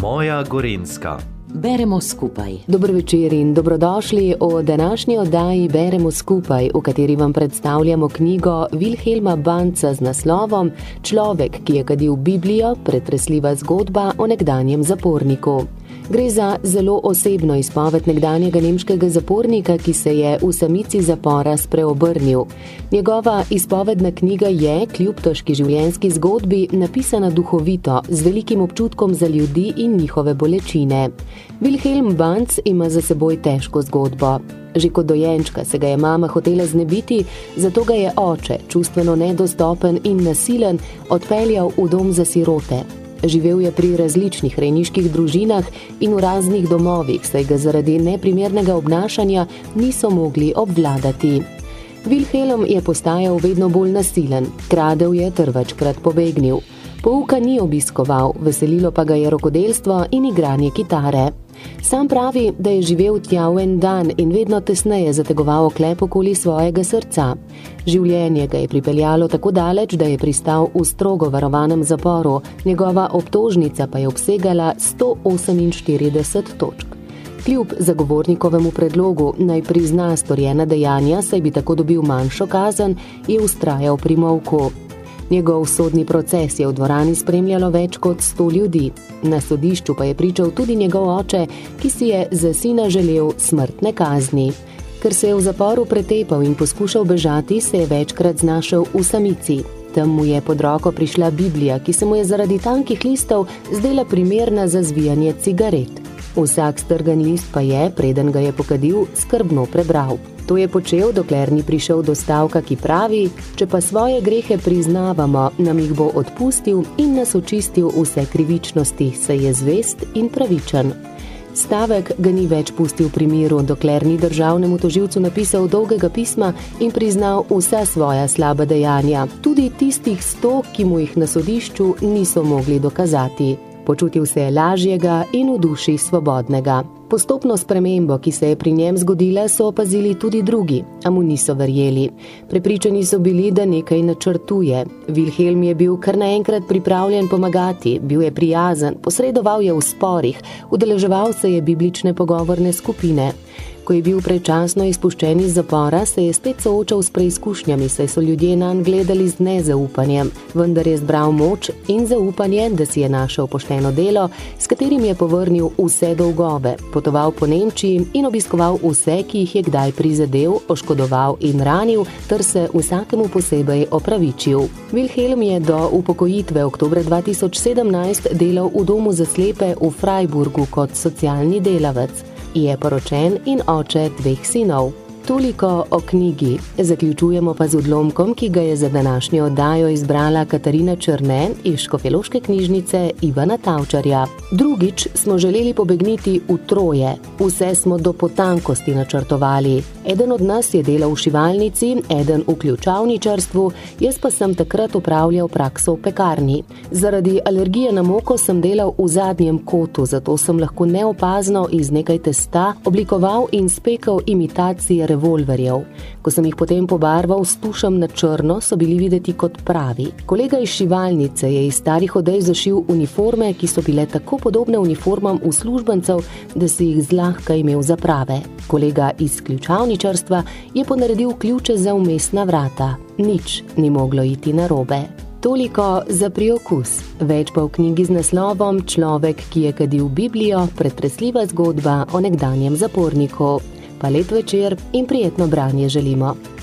Moja Gorenjska. Beremo skupaj. Dober večer in dobrodošli v današnji oddaji Beremo skupaj, v kateri vam predstavljamo knjigo Wilhelma Bandta z naslovom Človek, ki je kadil Biblijo, pretresljiva zgodba o nekdanjem zaporniku. Gre za zelo osebno izpoved nekdanjega nemškega zapornika, ki se je v samici zapora spreobrnil. Njegova izpovedna knjiga je, kljub težki življenjski zgodbi, napisana duhovito, z velikim občutkom za ljudi in njihove bolečine. Wilhelm Bandt ima za seboj težko zgodbo. Že kot dojenčka se ga je mama hotela znebiti, zato ga je oče, čustveno nedostopen in nasilen, odpeljal v dom za sirote. Živel je pri različnih rejniških družinah in v raznih domovih, saj ga zaradi neprimernega obnašanja niso mogli obvladati. Wilhelm je postajal vedno bolj nasilen, kradel je ter večkrat pobegnil. Pouka ni obiskoval, veselilo pa ga je rokodelstvo in igranje kitare. Sam pravi, da je živel tja v en dan in vedno tesneje zategoval oklep okoli svojega srca. Življenje ga je pripeljalo tako daleč, da je pristal v strogo varovanem zaporu, njegova obtožnica pa je obsegala 148 točk. Kljub zagovornikovemu predlogu naj prizna storjena dejanja, saj bi tako dobil manjšo kazen, je vztrajal pri molku. Njegov sodni proces je v dvorani spremljalo več kot 100 ljudi. Na sodišču pa je pričal tudi njegov oče, ki si je za sina želel smrtne kazni. Ker se je v zaporu pretepal in poskušal bežati, se je večkrat znašel v samici. Tam mu je pod roko prišla Biblija, ki se mu je zaradi tankih listov zdela primerna za zvijanje cigaret. Vsak strgan list pa je, preden ga je pokadil, skrbno prebral. To je počel, dokler ni prišel do stavka, ki pravi: če pa svoje grehe priznavamo, nam jih bo odpustil in nas očistil vse krivičnosti, saj je zvest in pravičen. Stavek ga ni več pustil pri miru, dokler ni državnemu tožilcu napisal dolgega pisma in priznal vsa svoja slaba dejanja, tudi tistih 100, ki mu jih na sodišču niso mogli dokazati. Počutil se je lažjega in v duši svobodnega. Postopno spremembo, ki se je pri njem zgodila, so opazili tudi drugi, a mu niso verjeli. Prepričani so bili, da nekaj načrtuje. Wilhelm je bil kar naenkrat pripravljen pomagati, bil je prijazen, posredoval je v sporih, udeleževal se je biblične pogovorne skupine. Ko je bil predčasno izpuščen iz zapora, se je spet soočal s preizkušnjami, saj so ljudje nanj gledali z nezaupanjem, vendar je zbral moč in zaupanje, da si je našel pošteno delo, s katerim je povrnil vse dolgove, potoval po Nemčiji in obiskoval vse, ki jih je kdaj prizadel, oškodoval in ranil, ter se vsakemu posebej opravičil. Wilhelm je do upokojitve oktobra 2017 delal v domu za slepe v Freiburgu kot socialni delavec. Je poročen in oče 2 sinov. Toliko o knjigi. Zaključujemo pa z odlomkom, ki ga je za današnjo oddajo izbrala Katarina Črne iz Škofjeloške knjižnice Ivana Tavčarja. Drugič smo želeli pobegniti v Troje. Vse smo do potankosti načrtovali. Eden od nas je delal v šivalnici, eden v ključavničarstvu, jaz pa sem takrat opravljal prakso v pekarni. Zaradi alergije na moko sem delal v zadnjem kotu, zato sem lahko neopazno iz nekaj testa oblikoval in spekel imitacije revolverjev. Ko sem jih potem pobarval s tušem na črno, so bili videti kot pravi. Kolega iz šivalnice je iz starih odej zašil uniforme, ki so bile tako podobne uniformam uslužbencev, da si jih zlahka imel za prave. Kolega iz ključavničarstva je ponaredil ključe za vmesna vrata. Nič ni moglo iti narobe. Toliko za priokus. Več pa v knjigi z naslovom Človek, ki je kadil Biblijo, pretresljiva zgodba o nekdanjem zaporniku. Pa lep večer in prijetno branje želimo.